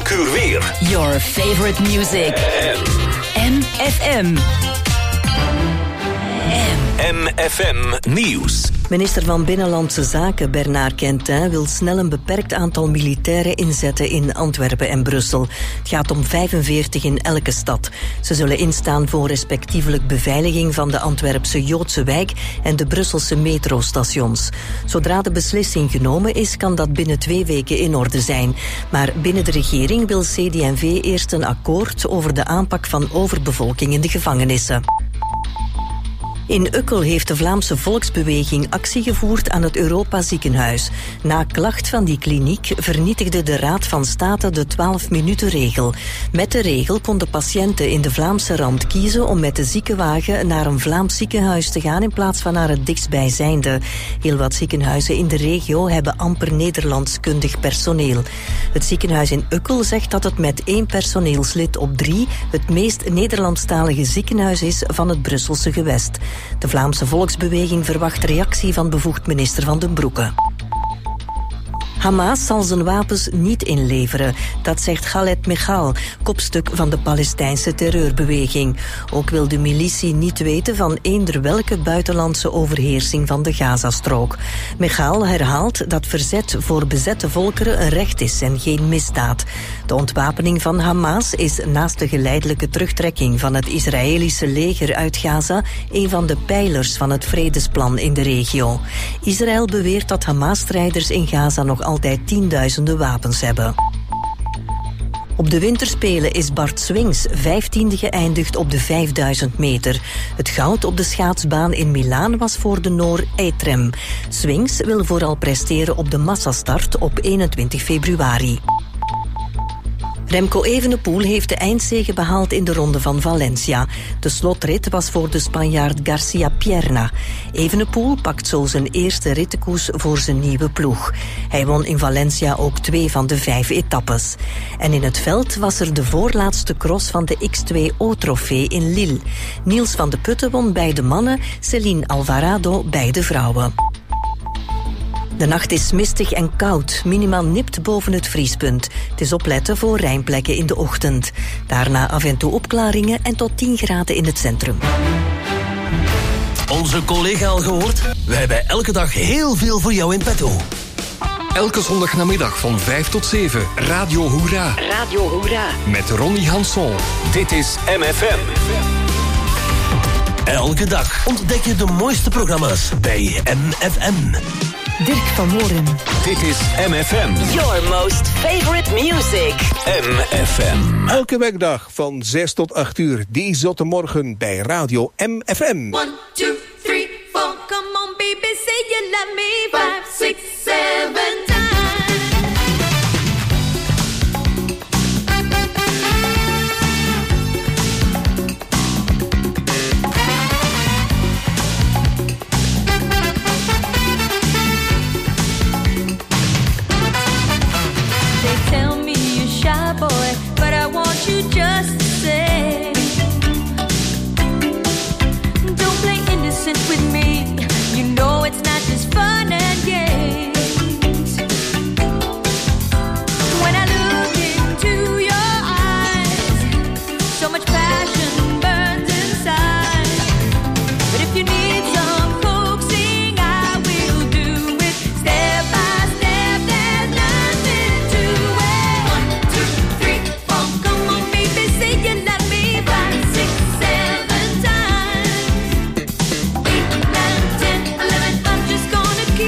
elk uur weer. Your favorite music. MFM. MFM Nieuws. Minister van Binnenlandse Zaken Bernard Quentin wil snel een beperkt aantal militairen inzetten in Antwerpen en Brussel. Het gaat om 45 in elke stad. Ze zullen instaan voor respectievelijk beveiliging van de Antwerpse Joodse wijk en de Brusselse metrostations. Zodra de beslissing genomen is, kan dat binnen 2 weken in orde zijn. Maar binnen de regering wil CD&V eerst een akkoord over de aanpak van overbevolking in de gevangenissen. In Ukkel heeft de Vlaamse Volksbeweging actie gevoerd aan het Europa Ziekenhuis. Na klacht van die kliniek vernietigde de Raad van State de 12-minuten-regel. Met de regel konden patiënten in de Vlaamse rand kiezen om met de ziekenwagen naar een Vlaams ziekenhuis te gaan in plaats van naar het dichtstbijzijnde. Heel wat ziekenhuizen in de regio hebben amper Nederlandskundig personeel. Het ziekenhuis in Ukkel zegt dat het met 1 personeelslid op 3 het meest Nederlandstalige ziekenhuis is van het Brusselse gewest. De Vlaamse Volksbeweging verwacht reactie van bevoegd minister Van den Broeke. Hamas zal zijn wapens niet inleveren, dat zegt Khaled Michal, kopstuk van de Palestijnse terreurbeweging. Ook wil de militie niet weten van eender welke buitenlandse overheersing van de Gazastrook. Michal herhaalt dat verzet voor bezette volkeren een recht is en geen misdaad. De ontwapening van Hamas is naast de geleidelijke terugtrekking van het Israëlische leger uit Gaza een van de pijlers van het vredesplan in de regio. Israël beweert dat Hamas-strijders in Gaza nog altijd tienduizenden wapens hebben. Op de winterspelen is Bart Swings 15e geëindigd op de 5000 meter. Het goud op de schaatsbaan in Milaan was voor de Noor Eitrem. Swings wil vooral presteren op de massastart op 21 februari. Remco Evenepoel heeft de eindzege behaald in de Ronde van Valencia. De slotrit was voor de Spanjaard Garcia Pierna. Evenepoel pakt zo zijn eerste rittenkoers voor zijn nieuwe ploeg. Hij won in Valencia ook 2 van de 5 etappes. En in het veld was er de voorlaatste cross van de X2O-trofee in Lille. Niels van de Putten won bij de mannen, Céline Alvarado bij de vrouwen. De nacht is mistig en koud, minimaal nipt boven het vriespunt. Het is opletten voor regenplekken in de ochtend. Daarna af en toe opklaringen en tot 10 graden in het centrum. Onze collega al gehoord? Wij hebben elke dag heel veel voor jou in petto. Elke zondagnamiddag van 5 tot 7, Radio Hoera. Radio Hoera. Met Ronnie Hanson. Dit is MFM. Elke dag ontdek je de mooiste programma's bij MFM. Dirk van Horen. Dit is MFM. Your most favorite music. MFM. Elke werkdag van 6 tot 8 uur. Die zotte morgen bij Radio MFM. 1, 2, 3, 4. Come on baby, say you love me. 5, 6, 7 times. Boy, but I want you just the same. Don't play innocent with me. You know it's not just fun and games. When I look into your eyes, so much passion burns inside. But if you need some coaxing, I will do it step by step. There's nothing to it. 1, 2, 3, 4. Come on, baby, say you love me. 5, 6, 7 times. 8, 9, 10, 11. I'm just gonna keep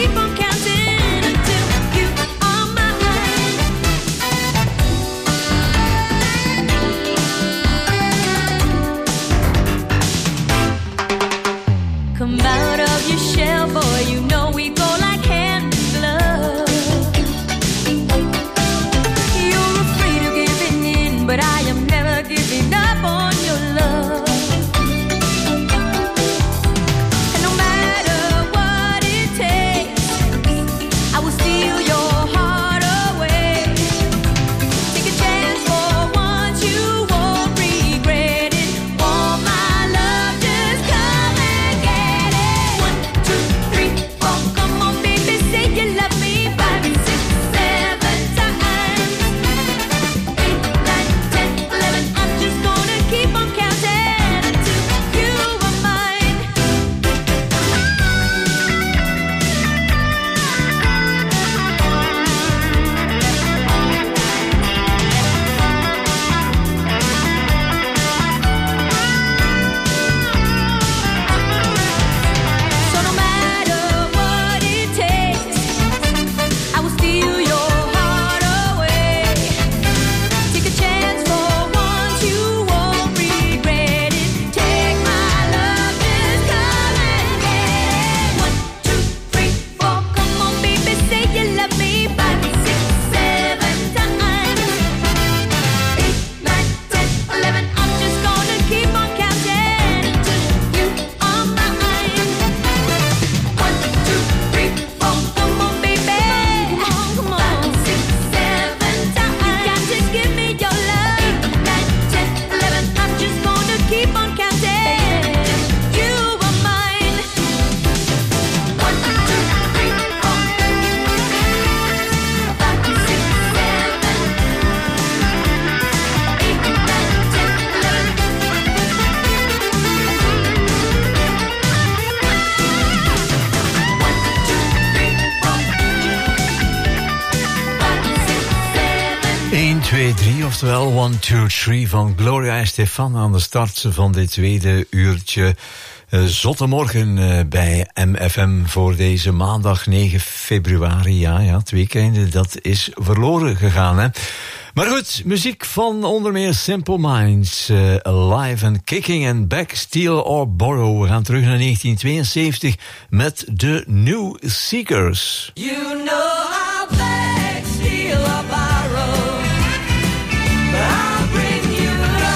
1, 2, 3, oftewel 1, 2, 3 van Gloria Estefan aan de start van dit tweede uurtje. Zotte morgen bij MFM voor deze maandag 9 februari. Ja, het weekende, dat is verloren gegaan, hè. Maar goed, muziek van onder meer Simple Minds, Alive and Kicking and Back, Steal or Borrow. We gaan terug naar 1972 met de New Seekers. You know I'll beg, steal or borrow, but I'll bring you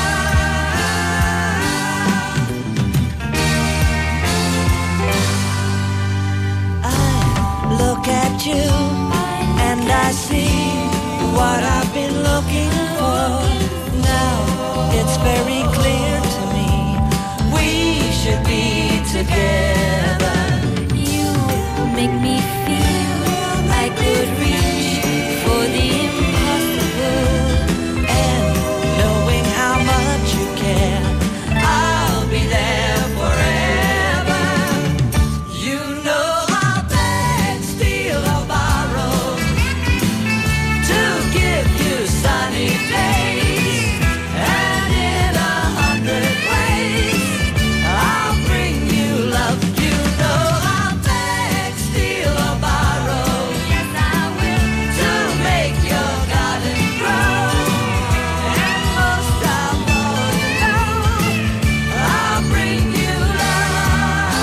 love. I look at you and I see what I've been looking for. Now it's very clear to me we should be together. You make me feel I could reach for the impossible, and knowing how much you care, I'll be there forever. You know I'll beg, steal or borrow to give you sunny days, and in 100 ways I'll bring you love. You know I'll beg, steal or borrow, yes I will, to make your garden grow, and most of all, you know, I'll bring you love,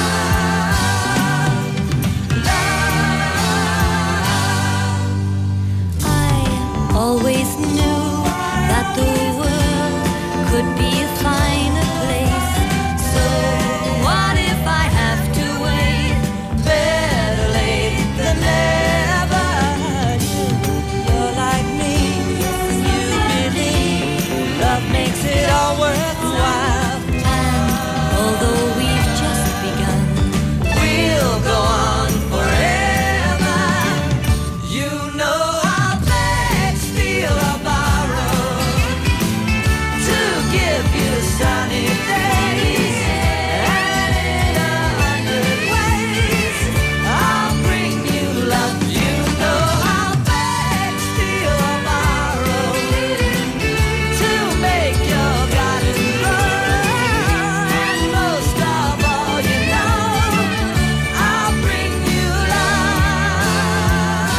love. I always knew that the world could be a finer place. So what if I have to wait? Better late than never. You're like me, you believe love makes it all worthwhile. And although we've just begun, we'll go on forever. You know I'll beg, steal or borrow to give you sunny days, and in 100 ways I'll bring you love. You know I'll beg, steal or borrow to make your garden grow, and most of all, you know, I'll bring you love,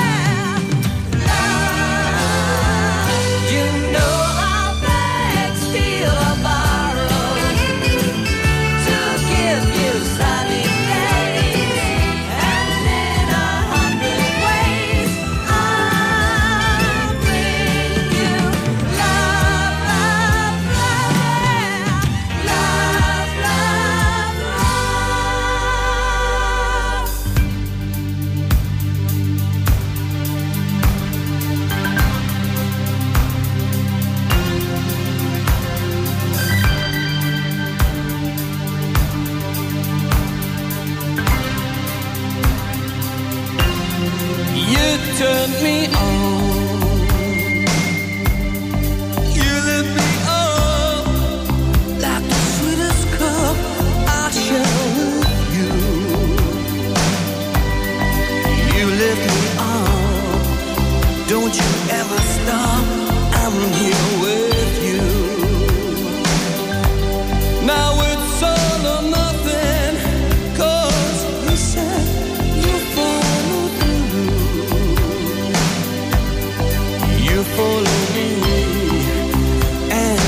love. You know I'll beg, steal or borrow to give you sunny days, and in 100 ways I'll bring you love, love, love, love, You turned me on. You lit me up like the sweetest cup I share with you. You lit me up. Don't you ever stop. I'm here with you. Now it's all or nothing, 'cause you said you follow through. You follow me, and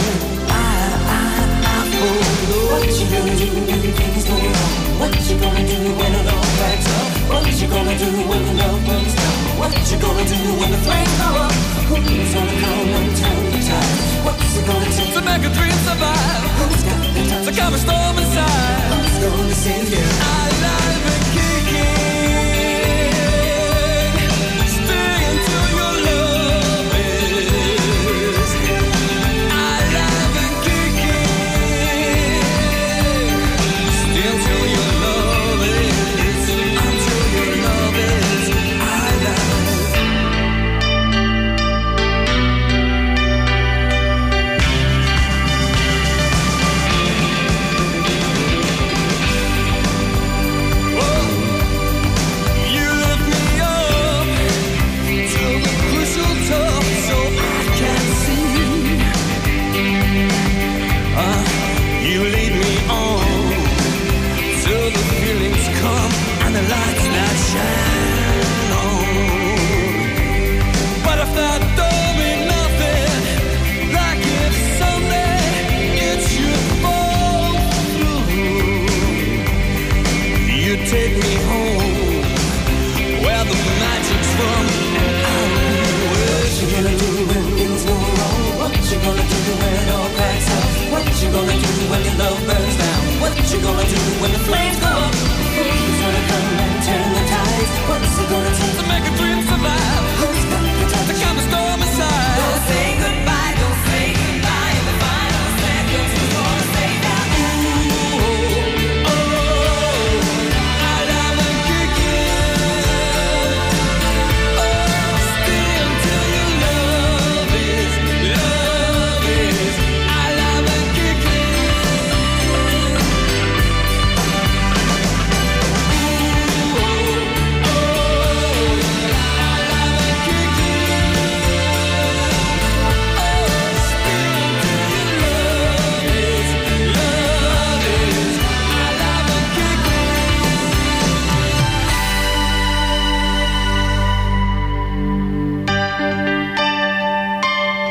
I follow. What you gonna do when the things go wrong? What you gonna do when it all backs up? What you gonna do when the love burns down? What you gonna do when the flames go up? Who's gonna come and turn the tide? What's it gonna take to make a dream survive? Who's got the time to calm a storm inside? Who's gonna save you? Alive and kicking, stay until your love is alive and kicking, stay until your love is, until your love is alive.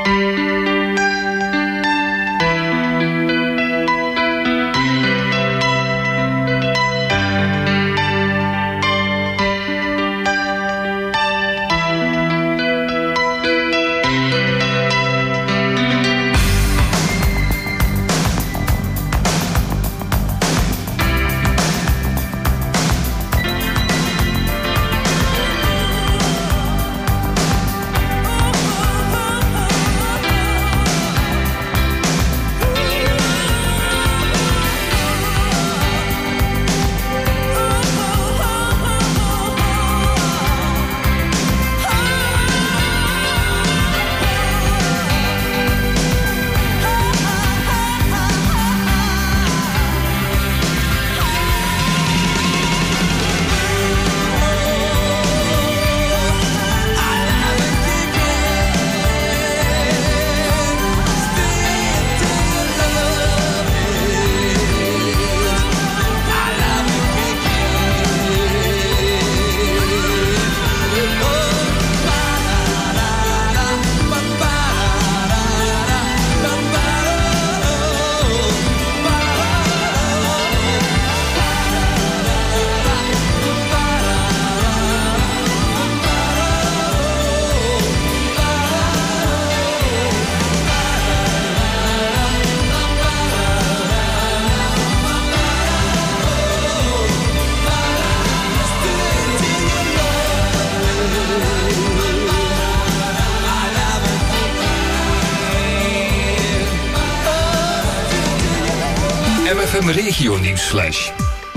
MFM Regio Nieuwsflash.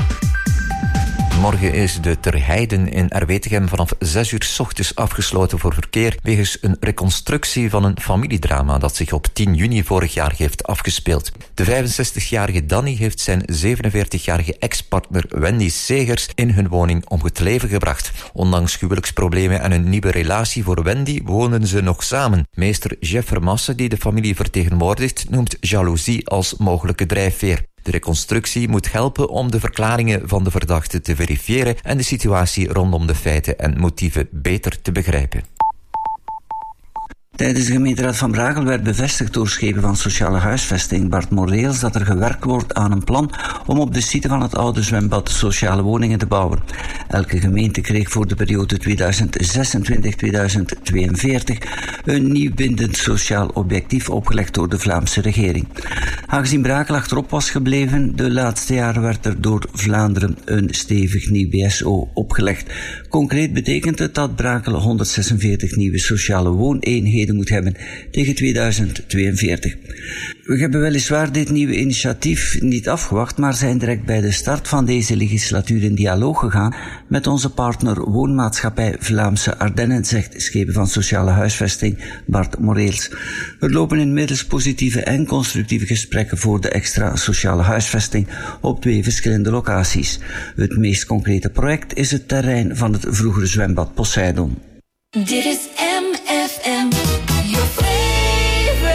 Morgen is de Ter Heiden in Erwetegem vanaf 6 uur 's ochtends afgesloten voor verkeer wegens een reconstructie van een familiedrama dat zich op 10 juni vorig jaar heeft afgespeeld. De 65-jarige Danny heeft zijn 47-jarige ex-partner Wendy Segers in hun woning om het leven gebracht. Ondanks huwelijksproblemen en een nieuwe relatie voor Wendy wonen ze nog samen. Meester Jeff Vermassen, die de familie vertegenwoordigt, noemt jaloezie als mogelijke drijfveer. De reconstructie moet helpen om de verklaringen van de verdachte te verifiëren en de situatie rondom de feiten en motieven beter te begrijpen. Tijdens de gemeenteraad van Brakel werd bevestigd door schepen van sociale huisvesting Bart Moreels dat er gewerkt wordt aan een plan om op de site van het oude zwembad sociale woningen te bouwen. Elke gemeente kreeg voor de periode 2026-2042 een nieuw bindend sociaal objectief opgelegd door de Vlaamse regering. Aangezien Brakel achterop was gebleven, de laatste jaren werd er door Vlaanderen een stevig nieuw BSO opgelegd. Concreet betekent het dat Brakel 146 nieuwe sociale wooneenheden moet hebben tegen 2042. We hebben weliswaar dit nieuwe initiatief niet afgewacht, maar zijn direct bij de start van deze legislatuur in dialoog gegaan met onze partner Woonmaatschappij Vlaamse Ardennen, zegt schepen van sociale huisvesting Bart Moreels. Er lopen inmiddels positieve en constructieve gesprekken voor de extra sociale huisvesting op 2 verschillende locaties. Het meest concrete project is het terrein van het vroegere zwembad Poseidon. Dit is MFM, your favorite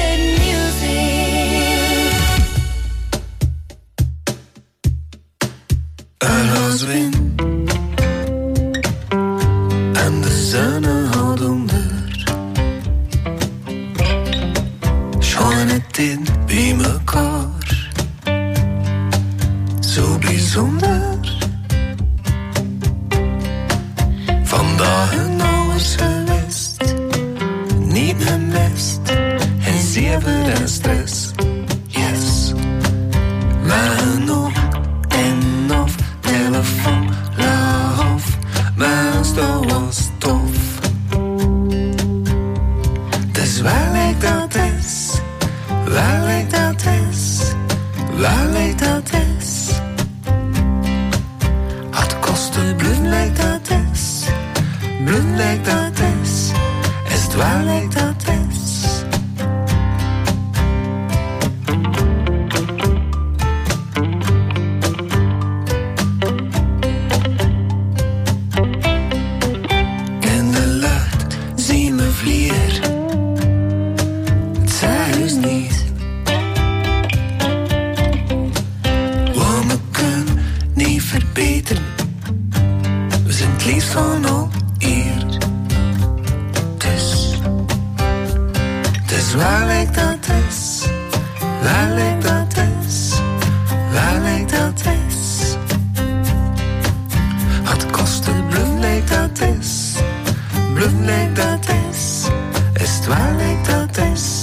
music. Er was wind en de zon houdt onder. Schoon het in bij mekaar, zo bijzonder. Vandaag een alles gewist, niet mijn best, en zeven en stress, yes. Maar nog en nog telefoon, love, maar dat was tof. Dus waar lijkt dat is, waar lijkt dat is, waar lijkt dat is. Het kost bloed lijkt dat is. Bloed lijkt dat is het waar lijkt dat is. In de lucht zien we vliegen, het zei dus niet. Want we kunnen niet verbeteren, we zijn het liefst van al. Dus waar lijkt dat is? Waar lijkt dat is? Waar lijkt dat is? Het kost de bloem lijkt dat is. Bloem lijkt dat is. Is het waar lijkt dat is?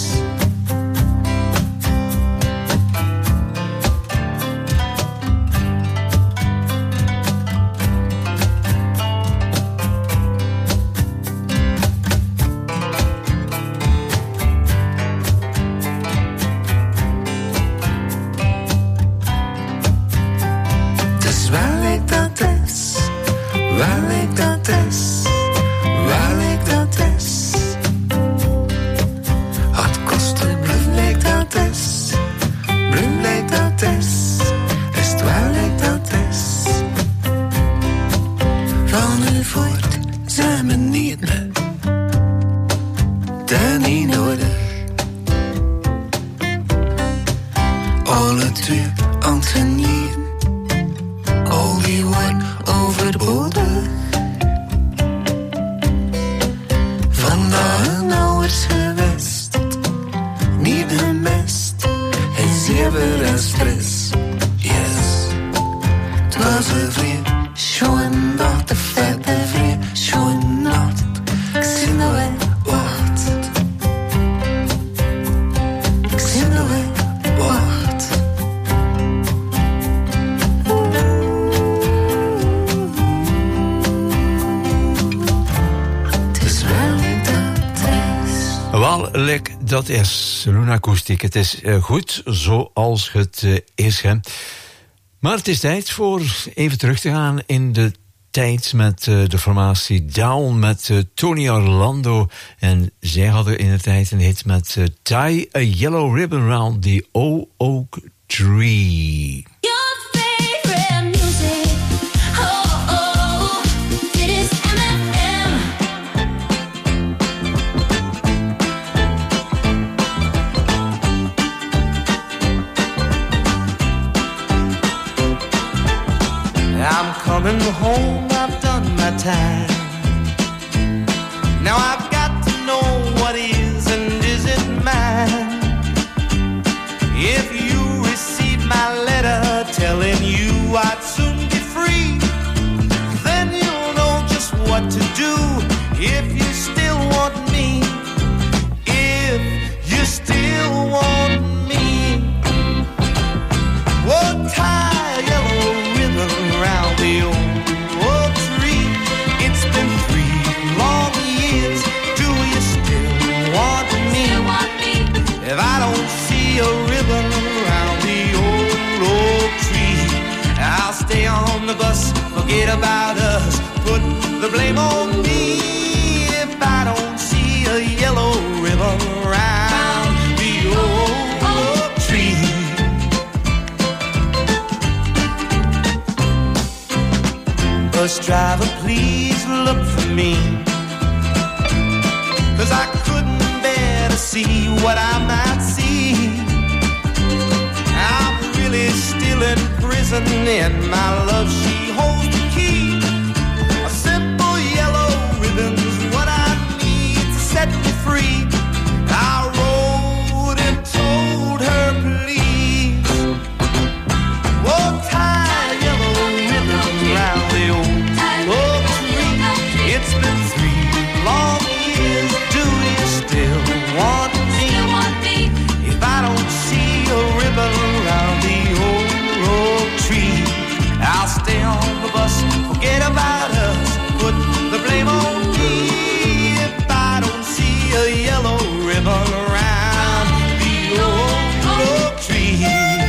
Dat is Luna Akoestiek. Het is goed zoals het is. Hè. Maar het is tijd voor even terug te gaan in de tijd met de formatie Down met Tony Orlando. En zij hadden in de tijd een hit met Tie a Yellow Ribbon Round the Oak Tree. I'm coming home, I've done my time. Now I've got to know what is and isn't mine. If you receive my letter telling you I'd soon be free, then you'll know just what to do if you still want me. If you still want me. Oh, tie a yellow ribbon around the oak tree. It's been 3 long years. Do you still want me? If I don't see a ribbon around the oak tree, I'll stay on the bus, forget about us, put the blame on me. If I don't see a yellow ribbon around the oak tree. Bus driver, please look for me, 'cause I couldn't bear to see what I might see. I'm really still in prison and my love, she holds the key. A simple yellow ribbon's what I need to set me free. I wrote and told her, please, oh, tie a yellow ribbon round the oak tree. It's been 3 long years. Do you still want me? If I don't see a ribbon around the oak tree, I'll stay on the bus, forget about us, put the blame on me. If I don't see a yellow ribbon around the oak tree.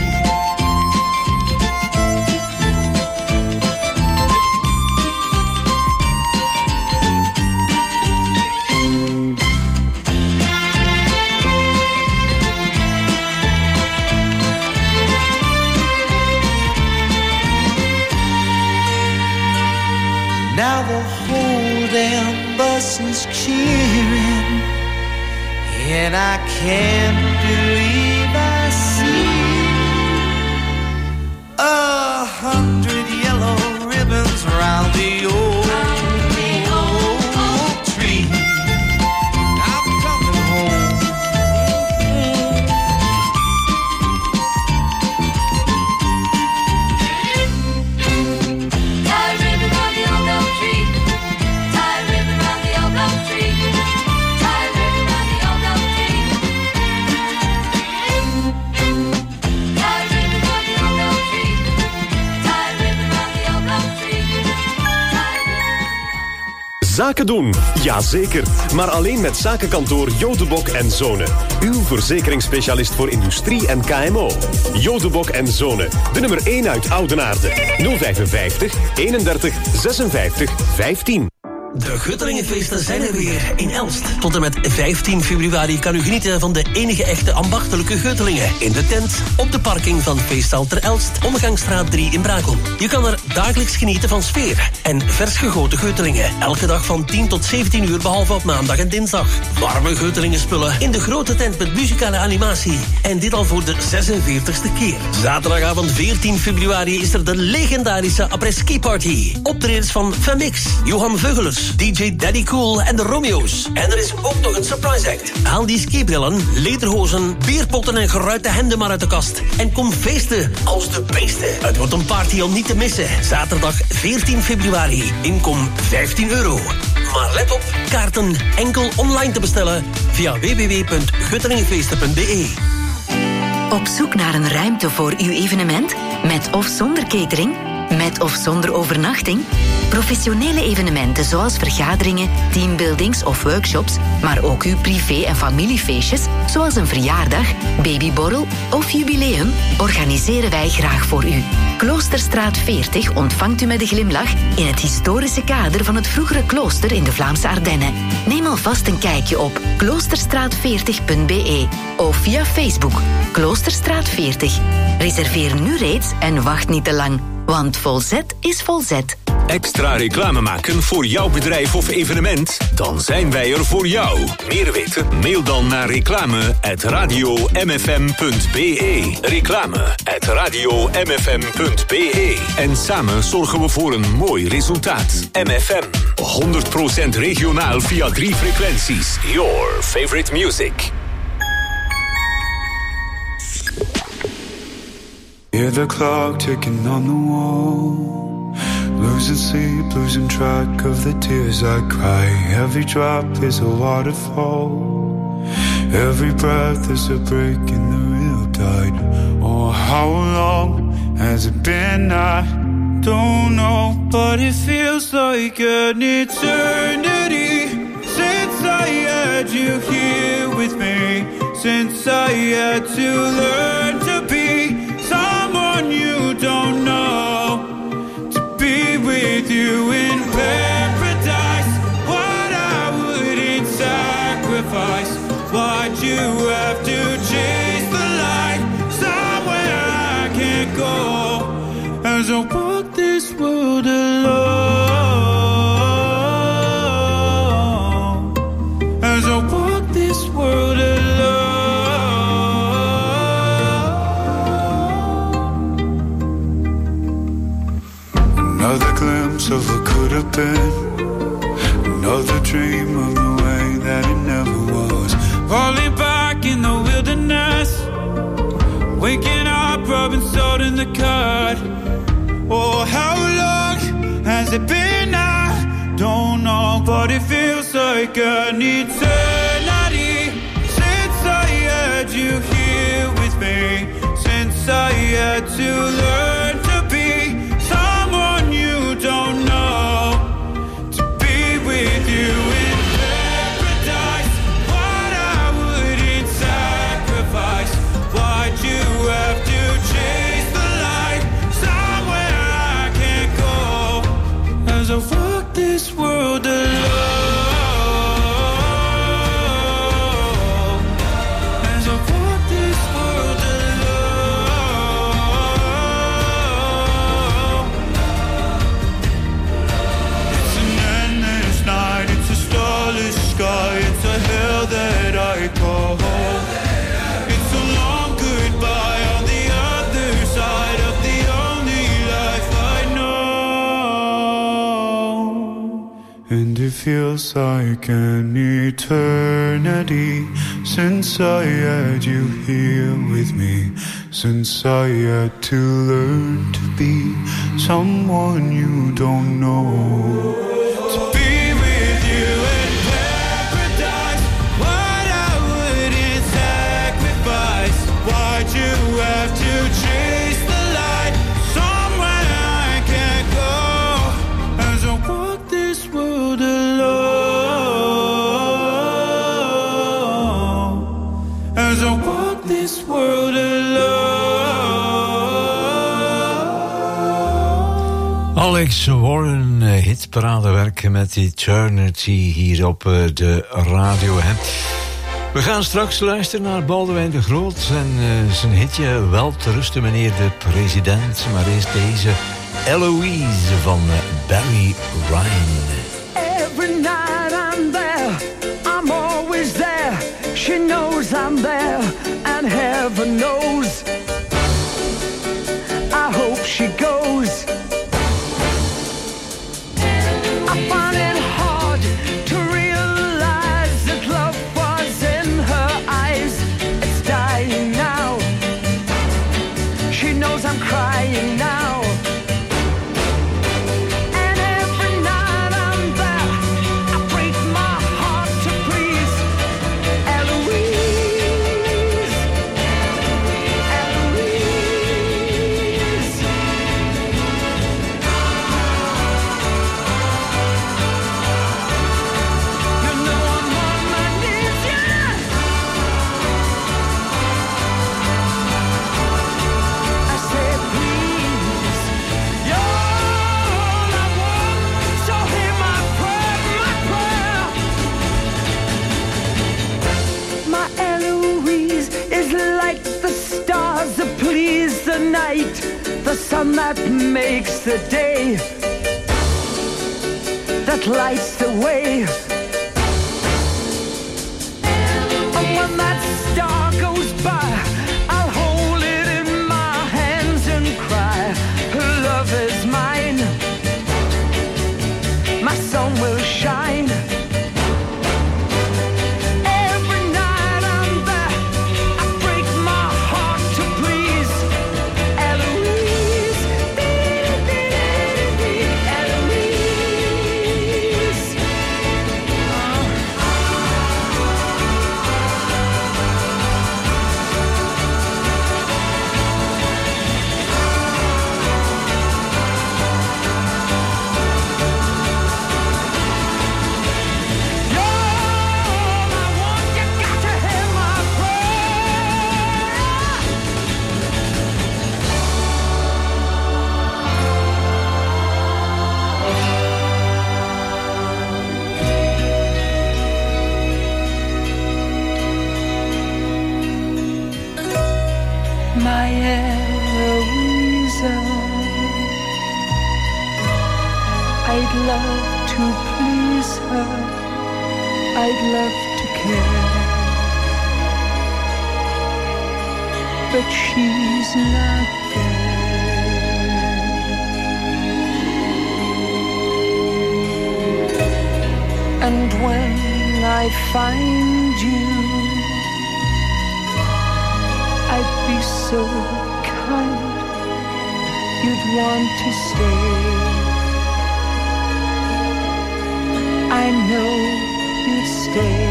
Now the whole damn bus is cheering, and I can't believe I see 100 yellow ribbons round the oak tree. I'm coming home, Zaken doen? Jazeker. Maar alleen met zakenkantoor Jodebok en Zonen. Uw verzekeringsspecialist voor industrie en KMO. Jodebok en Zonen. De nummer 1 uit Oudenaarde. 055 31 56 15. De Guttelingenfeesten zijn er weer in Elst. Tot en met 15 februari kan u genieten van de enige echte ambachtelijke Guttelingen. In de tent, op de parking van Feestzaal ter Elst, Omgangsstraat 3 in Brakel. Je kan er dagelijks genieten van sfeer en vers gegoten Guttelingen. Elke dag van 10 tot 17 uur, behalve op maandag en dinsdag. Warme Guttelingenspullen in de grote tent met muzikale animatie. En dit al voor de 46e keer. Zaterdagavond 14 februari is er de legendarische après-ski party. Optredens van Femix, Johan Veugelers, DJ Daddy Cool en de Romeo's. En er is ook nog een surprise act. Haal die skibrillen, lederhozen, bierpotten en geruite hemden maar uit de kast. En kom feesten als de beesten. Het wordt een party om niet te missen. Zaterdag 14 februari. Inkom €15. Maar let op, kaarten enkel online te bestellen via www.guttelingenfeesten.be. Op zoek naar een ruimte voor uw evenement? Met of zonder catering? Met of zonder overnachting? Professionele evenementen zoals vergaderingen, teambuildings of workshops, maar ook uw privé- en familiefeestjes, zoals een verjaardag, babyborrel of jubileum, organiseren wij graag voor u. Kloosterstraat 40 ontvangt u met een glimlach in het historische kader van het vroegere klooster in de Vlaamse Ardennen. Neem alvast een kijkje op kloosterstraat40.be of via Facebook Kloosterstraat 40. Reserveer nu reeds en wacht niet te lang, want volzet is volzet. Extra reclame maken voor jouw bedrijf of evenement? Dan zijn wij er voor jou. Meer weten? Mail dan naar reclame@radiomfm.be. Reclame@radiomfm.be. En samen zorgen we voor een mooi resultaat. MFM. 100% regionaal via 3 frequenties. Your favorite music. Hear the clock ticking on the wall. Losing sleep, losing track of the tears I cry. Every drop is a waterfall. Every breath is a break in the real tide. Oh, how long has it been? I don't know, but it feels like an eternity since I had you here with me. Since I had to learn to be someone you don't know, to be with you in paradise. What I wouldn't sacrifice. Why'd you have to chase the light somewhere I can't go? As I walk this world alone, as I walk this world alone. Another glimpse of what could have been. Another dream of the way that it never was. Falling back in the wilderness. Waking up, rubbing salt in the cut. Oh, how long has it been? I don't know, but it feels like an eternity since I had you here with me. Since I had to learn to be someone you don't know, to be with you in paradise. What I wouldn't sacrifice. Why'd you have to chase the light somewhere I can't go? As I walk this world alone, as I walk this world alone. It's an endless night, it's a starless sky, it's a hell that I call home. It's a long goodbye on the other side of the only life I know. And it feels like an eternity since I had you here with me. Since I had to learn to be someone you don't know. To be with you in paradise. What I wouldn't sacrifice. Why'd you have to chase the light somewhere I can't go? As I walk this world alone. as I walk this world alone. Alex Warren, hitparadewerk met Eternity hier op de radio. Hè. We gaan straks luisteren naar Boudewijn de Groot en zijn hitje Wel te rusten meneer de president. Maar eerst deze Eloise van Barry Ryan. Every night I'm there, I'm always there. She knows I'm there, and heaven knows I hope she goes. I find it hard to realize that love was in her eyes. It's dying now. She knows I'm crying now. And every night I'm there, I break my heart to please Eloise. Eloise. You know I'm on my knees, yeah. I said, please, you're all I want, so hear my prayer. My Eloise is like the stars that please the night, the sun that makes the day, that lights the way. And when that star goes by, I'll hold it in my hands and cry, her love is mine, my sun will shine. Every night I'm there, I break my heart to please Eloise. Eloise. My Eloisa, I'd love to please her, I'd love to care, but she's not there. And when I find you, I'd be so kind, you'd want to stay. I know you'd stay.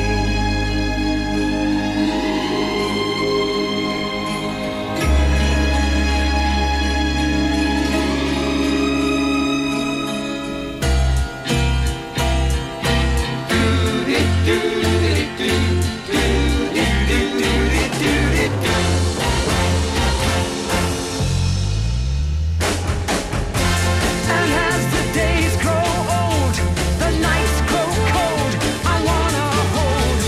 And as the days grow old, the nights grow cold, I wanna hold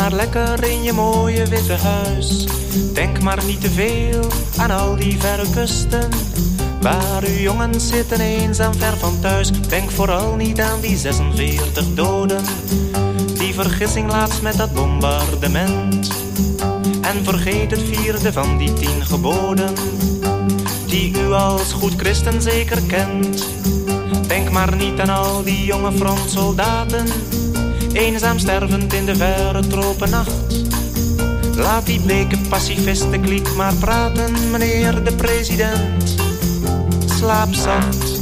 maar lekker in je mooie witte huis. Denk maar niet te veel aan al die verre kusten, waar uw jongens zitten eenzaam ver van thuis. Denk vooral niet aan die 46 doden, die vergissing laatst met dat bombardement. En vergeet het 4e van die 10 geboden, die u als goed christen zeker kent. Denk maar niet aan al die jonge frontsoldaten, eenzaam stervend in de verre tropennacht. Laat die bleke pacifistenkliek maar praten, meneer de president. Slaap zacht.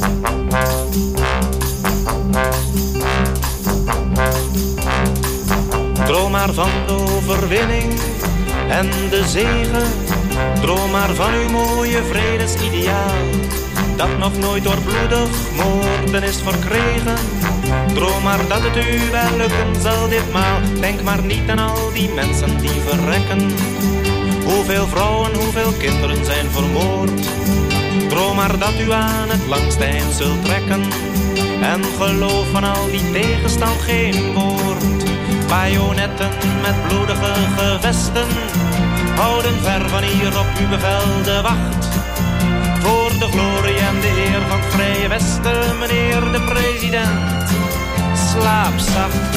Droom maar van de overwinning en de zegen. Droom maar van uw mooie vredesideaal, dat nog nooit door bloedig moorden is verkregen. Droom maar dat het u wel lukken zal ditmaal. Denk maar niet aan al die mensen die verrekken. Hoeveel vrouwen, hoeveel kinderen zijn vermoord. Droom maar dat u aan het langste eind zult trekken. En geloof van al die tegenstand geen woord. Bajonetten met bloedige gevesten houden ver van hier op uw bevel de wacht. Voor de glorie en de eer van het Vrije Westen, meneer de president. Slaap zacht.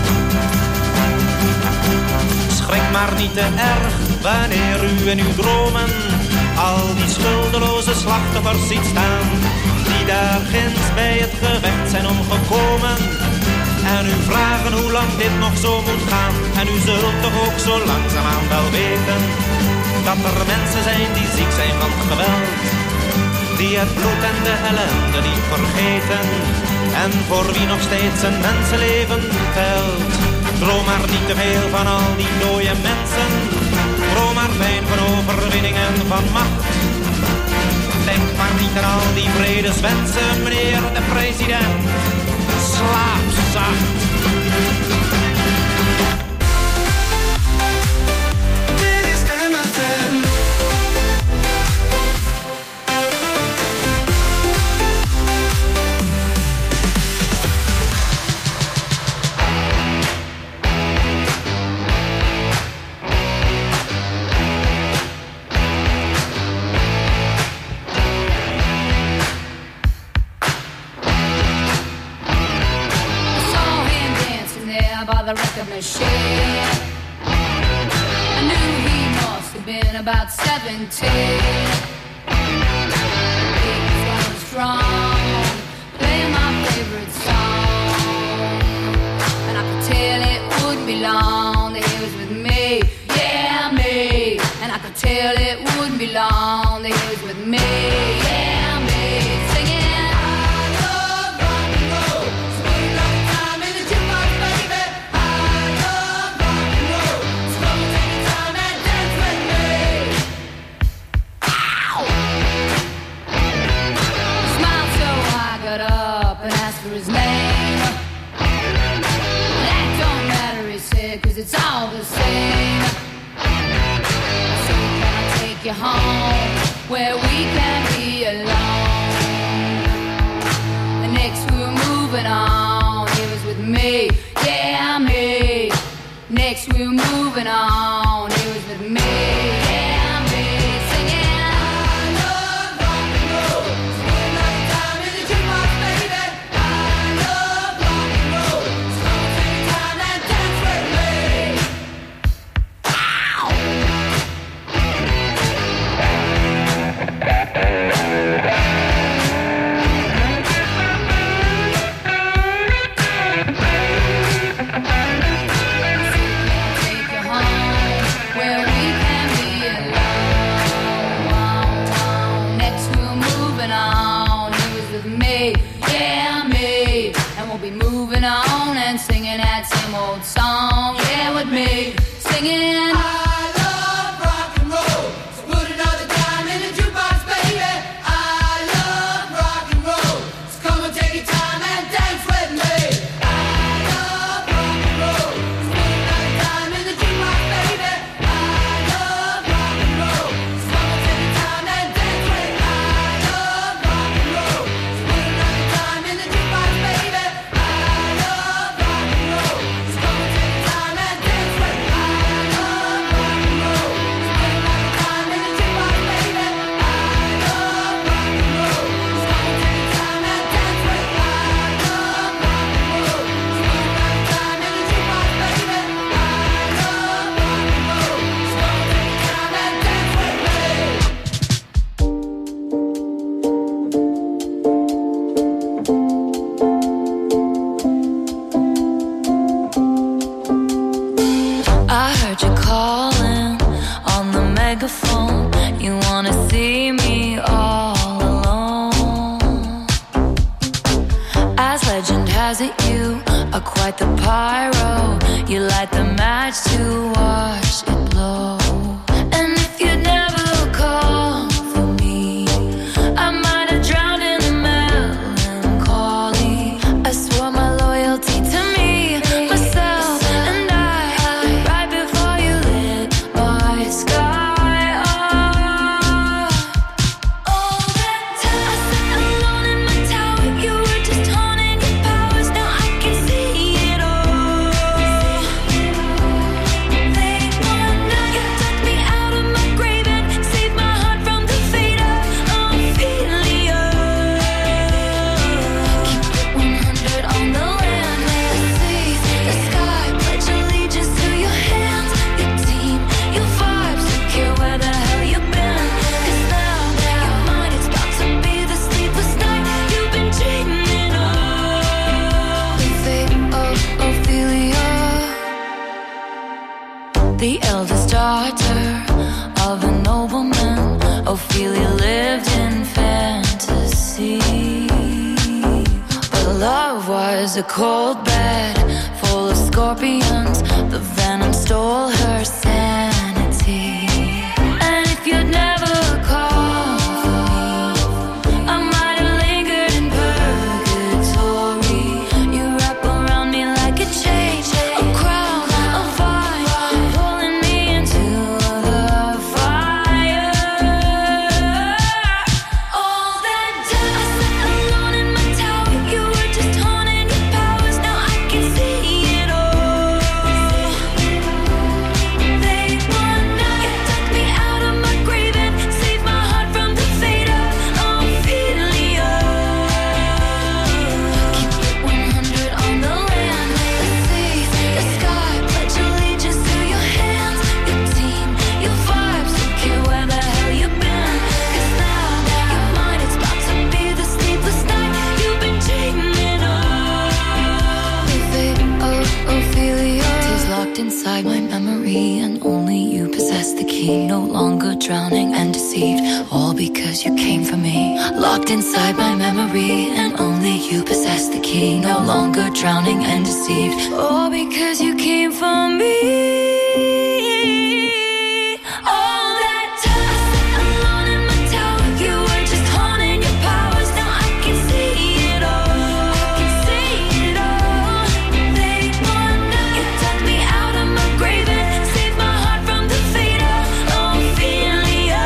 Schrik maar niet te erg wanneer u in uw dromen al die schuldeloze slachtoffers ziet staan, die daar ginds bij het gevecht zijn omgekomen. En u vragen hoe lang dit nog zo moet gaan. En u zult toch ook zo langzaamaan wel weten dat er mensen zijn die ziek zijn van geweld, die het bloed en de ellende niet vergeten, en voor wie nog steeds een mensenleven telt. Droom maar niet te veel van al die dode mensen, droom maar fijn van overwinning en van macht. Denk maar niet aan al die vredeswensen, meneer de president. Slaap zacht. By the record machine, I knew he must have been about 17. He was going strong, playing my favorite song, and I could tell it wouldn't be long that he was with me, yeah me. And I could tell it wouldn't be long that he was with me, yeah me. Singing. His name. That don't matter, he said, 'cause it's all the same. So can I take you home where we can be alone? And next we were moving on, he was with me, yeah me. Next we were moving on, he was with me, yeah me. Singing. Where we can be microphone. You wanna see me all alone. As legend has it, you are quite the pyro. You light the match to watch it blow. And if you'd never call for me, I might have drowned in the melancholy. I swore my loyalty to me, myself, and I, right before you lit my sky up. All that time I sat alone in my tower, you were just honing your powers. Now I can see it all. Late one night, you took me out of my grave and saved my heart from the fate of Ophelia. Keep it 100 on the land, the sea, the sky. Pledge allegiance to your hands, your team, your vibes. Don't care where the hell you've been. 'Cause now your mind is about to be the sleepless night you've been dreaming of. The fate of Ophelia, the eldest daughter of a nobleman. Ophelia lived in fantasy, but love was a cold bed full of scorpions. The venom stole her sanity. And if you'd never called for me, I might have lingered in purgatory. You wrap around me like a chain, a crown, a vine, pulling me into the fire. All that time I sat alone in my tower, you were just honing your powers. Now I can see it all. Late one night, you took me out of my grave and saved my heart from the fate of Ophelia. Keep it 100 on the land, the sea, the sky. Pledge allegiance to your hands, your team, your vibes. Don't care where the hell you've been. 'Cause now your mind is about to be the sleepless night you've been dreaming of. The fate of Ophelia is locked inside my memory, and only you possess the key. No longer drowning and deceived, all because you came for me. Locked inside my memory, and only you possess the key. No longer drowning and deceived, all because you came for me. All that time I sat alone in my tower, you were just honing your powers. Now I can see it all. I can see it all. Late one night, you took me out of my grave and saved my heart from the fate of Ophelia.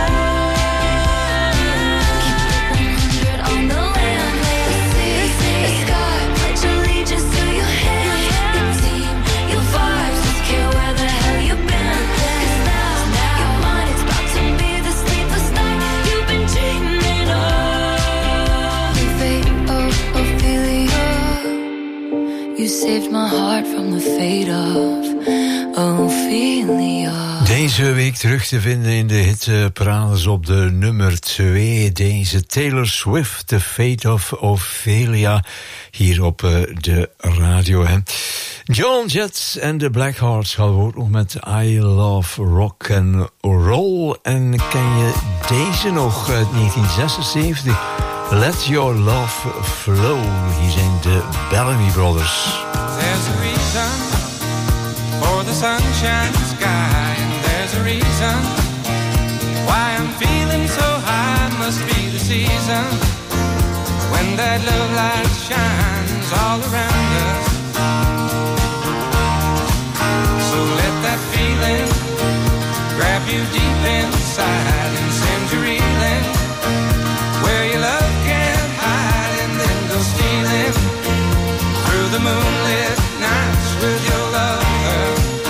Keep it 100 on the land, the sea, the sky. Pledge allegiance to your hands, your team, your vibes. Don't care where the hell you've been. 'Cause now your mind is about to be the sleepless night you've been dreaming of. The fate of Ophelia, you saved my heart from the fate of Ophelia. Deze week terug te vinden in de hitparades op de nummer 2. Deze Taylor Swift, The Fate of Ophelia, hier op de radio. Hè. Joan Jett en de Blackhearts gaan we ook nog met I Love Rock and Roll. En ken je deze nog uit 1976? Let Your Love Flow. Hier zijn de Bellamy Brothers. There's a reason for the sunshine sky, and there's a reason why I'm feeling so high. Must be the season when that love light shines all around us. So let that feeling grab you deep inside and send you reeling where your love can't hide, and then go stealing through the moonlit nights with your lover.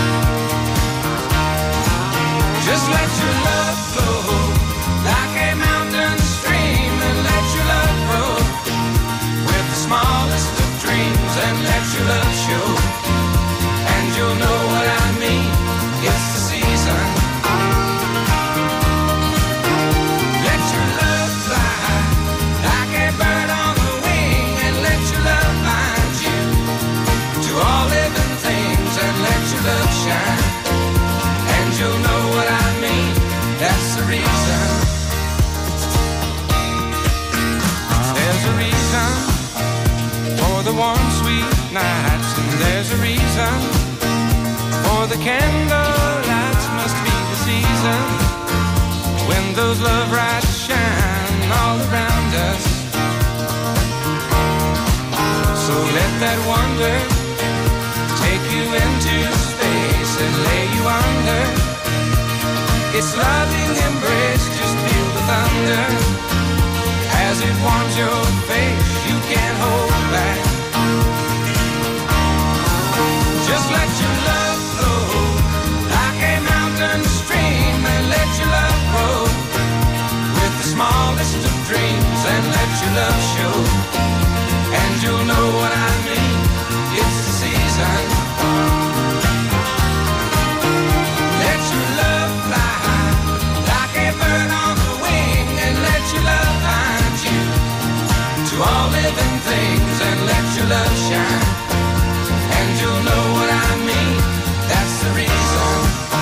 Just let your love flow like a mountain stream, and let your love grow with the smallest of dreams, and let your love show, and you'll know what I mean. It's the season. reason for the candlelights must be the season when those love lights shine all around us. So let that wonder take you into space and lay you under its loving embrace. Just feel the thunder as it warms your face. You can't hold back. Just let your love flow like a mountain stream, and let your love grow with the smallest of dreams, and let your love show, and you'll know what I mean. It's the season. Let your love fly high like a bird on the wing, and let your love find you to all living things, and let your love shine, and you'll know what I mean. That's the reason.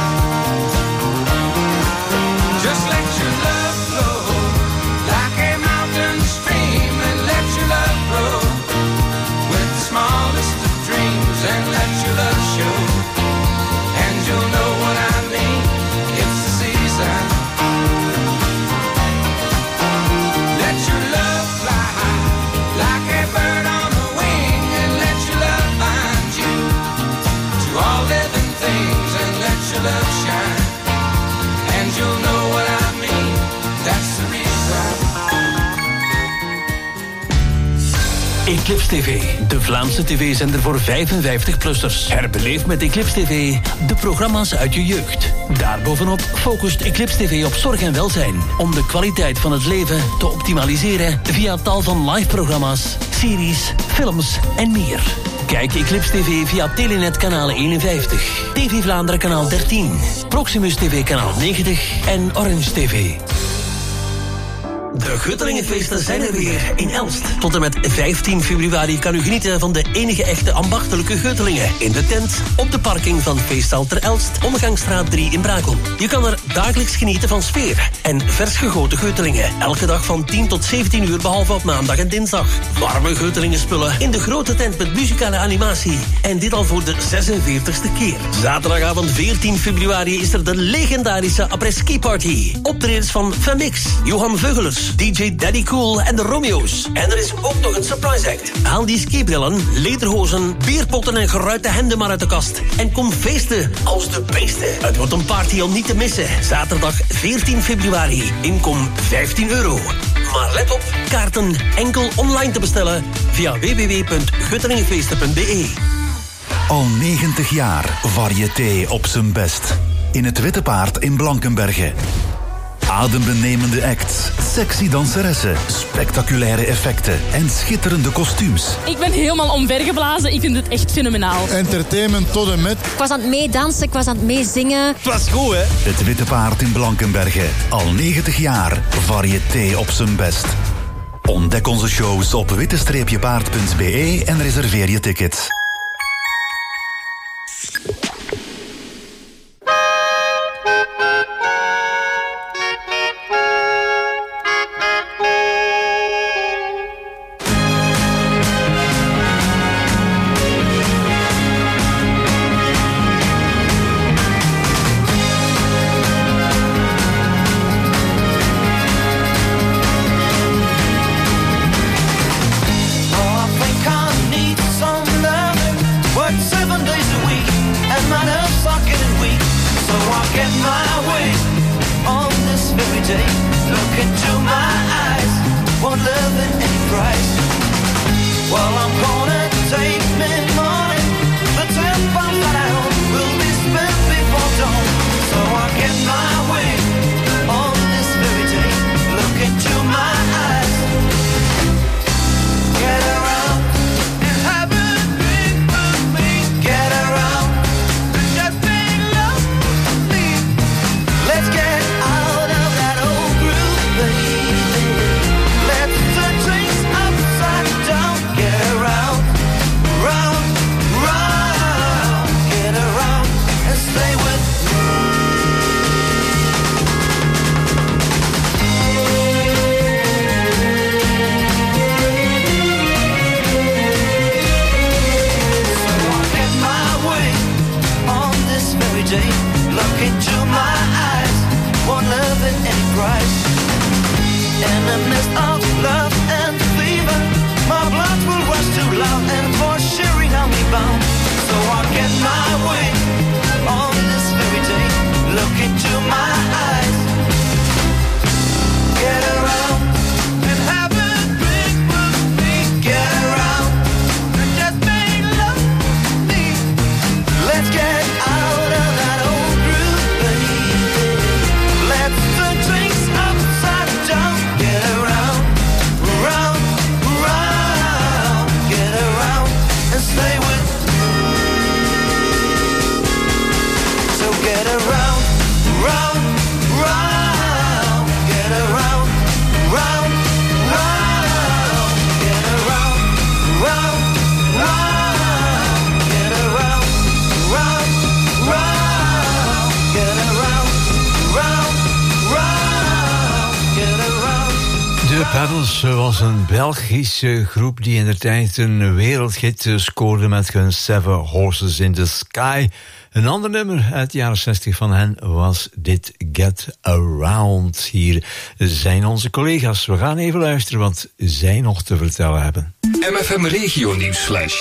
Just let your love flow like a mountain stream, and let your love grow with the smallest of dreams, and let your love show, and you'll know what I mean. It's the season. Let your love fly high like a bird on the wing, and let your love find you to all living things, and let your love shine, and you'll know what I mean. That's the reason. Eclipse TV, de Vlaamse tv-zender voor 55-plussers. Herbeleef met Eclipse TV de programma's uit je jeugd. Daarbovenop focust Eclipse TV op zorg en welzijn, om de kwaliteit van het leven te optimaliseren via tal van live-programma's, series, films en meer. Kijk Eclipse TV via Telenet kanaal 51, TV Vlaanderen kanaal 13, Proximus TV kanaal 90 en Orange TV. De Guttelingenfeesten zijn er weer in Elst. Tot en met 15 februari kan u genieten van de enige echte ambachtelijke Guttelingen. In de tent, op de parking van Feestzaal ter Elst, Omgangsstraat 3 in Brakel. Je kan er dagelijks genieten van sfeer en vers gegoten Guttelingen. Elke dag van 10 tot 17 uur, behalve op maandag en dinsdag. Warme Guttelingenspullen in de grote tent met muzikale animatie. En dit al voor de 46e keer. Zaterdagavond 14 februari is er de legendarische après-ski party. Optredens van Femix, Johan Veugelers, DJ Daddy Cool en de Romeo's. En er is ook nog een surprise act. Haal die skibrillen, lederhozen, bierpotten en geruite hemden maar uit de kast. En kom feesten als de beesten. Het wordt een party om niet te missen. Zaterdag 14 februari. Inkom €15. Maar let op, kaarten enkel online te bestellen via www.guttelingenfeesten.be. Al 90 jaar variété op zijn best. In het Witte Paard in Blankenberge. Adembenemende acts, sexy danseressen, spectaculaire effecten en schitterende kostuums. Ik ben helemaal omvergeblazen. Ik vind het echt fenomenaal. Entertainment tot en met. Ik was aan het meedansen, ik was aan het meezingen. Het was goed, hè? Het Witte Paard in Blankenberge. Al 90 jaar variété op zijn best. Ontdek onze shows op witte-paard.be en reserveer je tickets. Let's turn things upside down, get around. Pebbles was een Belgische groep die indertijd een wereldhit scoorde met hun Seven Horses in the Sky. Een ander nummer uit de jaren 60 van hen was dit Get Around. Hier zijn onze collega's. We gaan even luisteren wat zij nog te vertellen hebben. MFM Regio Nieuwsflash.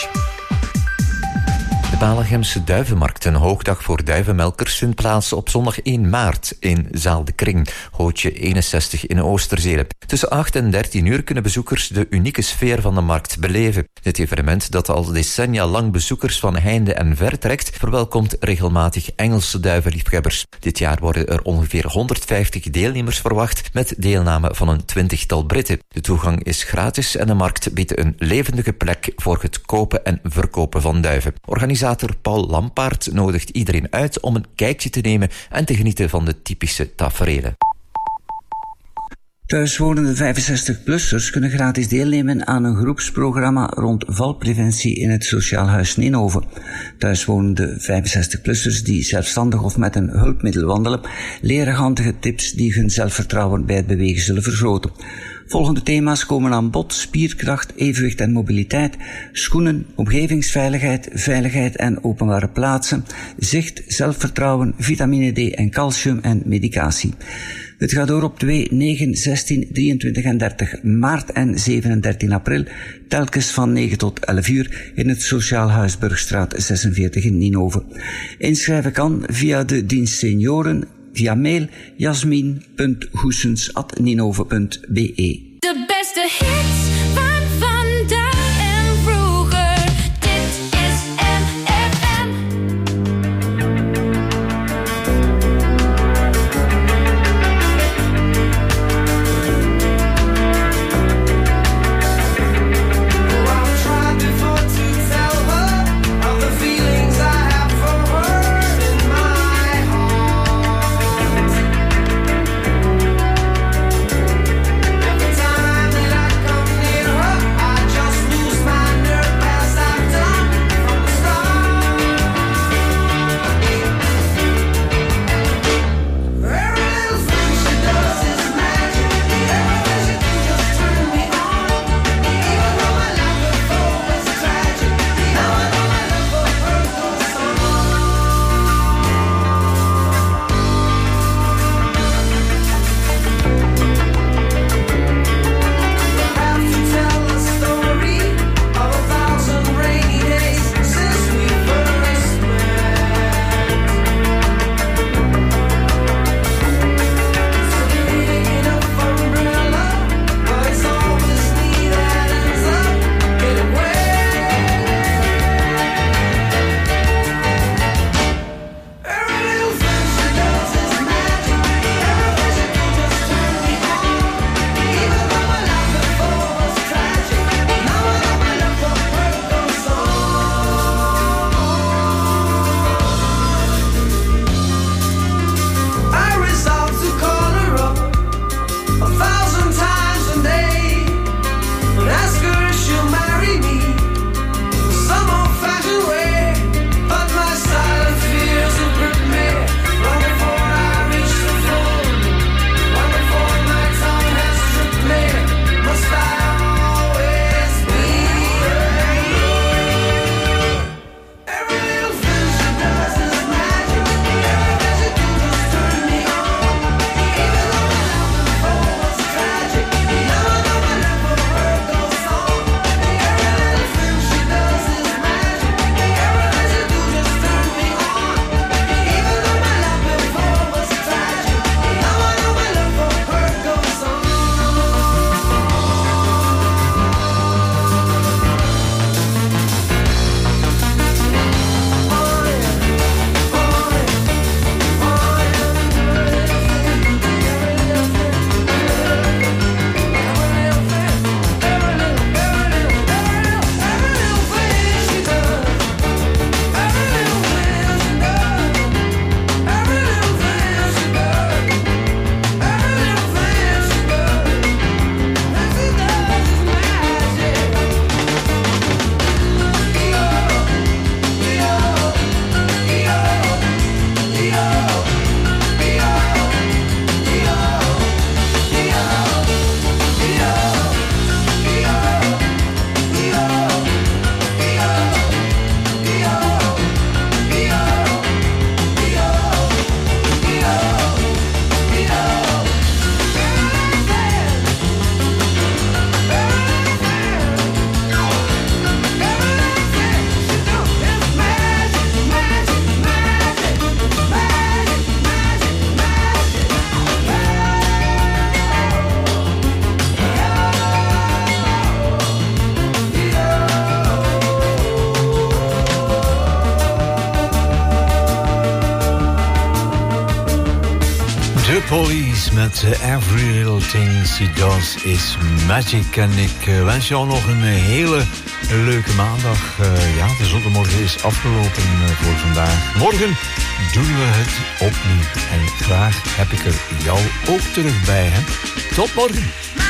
De Balegemse Duivenmarkt, een hoogdag voor duivenmelkers, vindt plaats op zondag 1 maart in Zaal de Kring, Hootje 61 in Oosterzele. Tussen 8 en 13 uur kunnen bezoekers de unieke sfeer van de markt beleven. Dit evenement, dat al decennia lang bezoekers van heinde en ver trekt, verwelkomt regelmatig Engelse duivenliefhebbers. Dit jaar worden er ongeveer 150 deelnemers verwacht, met deelname van een 20-tal Britten. De toegang is gratis en de markt biedt een levendige plek voor het kopen en verkopen van duiven. Organisator Paul Lampaert nodigt iedereen uit om een kijkje te nemen en te genieten van de typische taferelen. Thuiswonende 65-plussers kunnen gratis deelnemen aan een groepsprogramma rond valpreventie in het Sociaal Huis Ninove. Thuiswonende 65-plussers die zelfstandig of met een hulpmiddel wandelen, leren handige tips die hun zelfvertrouwen bij het bewegen zullen vergroten. Volgende thema's komen aan bod: spierkracht, evenwicht en mobiliteit, schoenen, omgevingsveiligheid, veiligheid en openbare plaatsen, zicht, zelfvertrouwen, vitamine D en calcium en medicatie. Het gaat door op 2, 9, 16, 23 en 30 maart en 7 en 13 april, telkens van 9 tot 11 uur in het Sociaal Huis Burgstraat 46 in Ninove. Inschrijven kan via de dienst senioren, via mail jasmin.goesens@ninove.be. De beste hits van vandaag en vroeger. Dit is MFM. Every time that I come near The Police met Every Little Thing She Does Is Magic. En ik wens jou nog een hele leuke maandag. Ja, de zondagmorgen is afgelopen voor vandaag. Morgen doen we het opnieuw. En graag heb ik er jou ook terug bij. Hè? Tot morgen.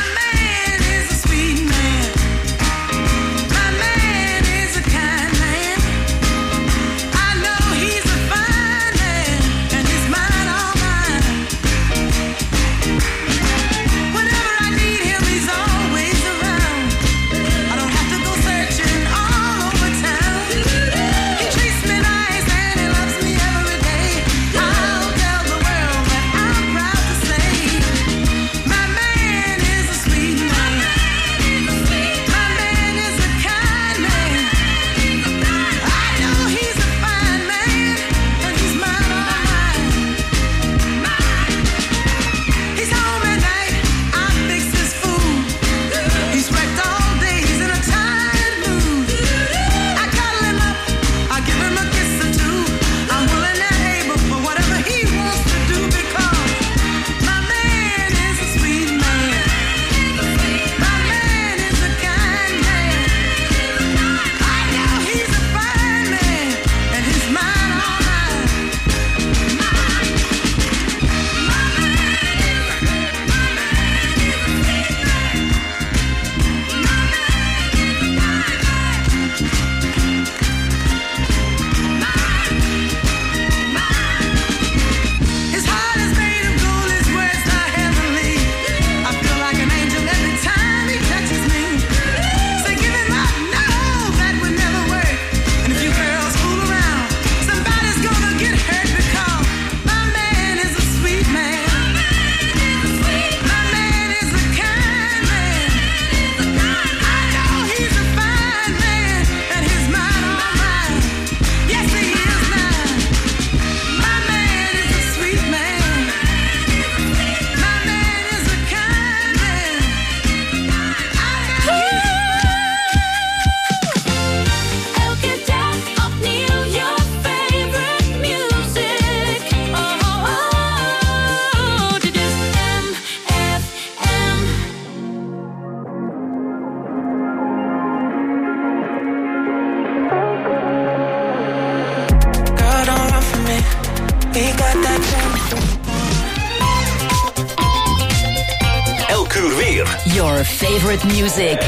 Your favorite music.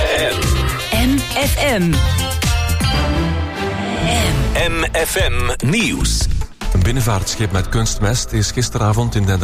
MFM. MFM Nieuws. Een binnenvaartschip met kunstmest is gisteravond in Den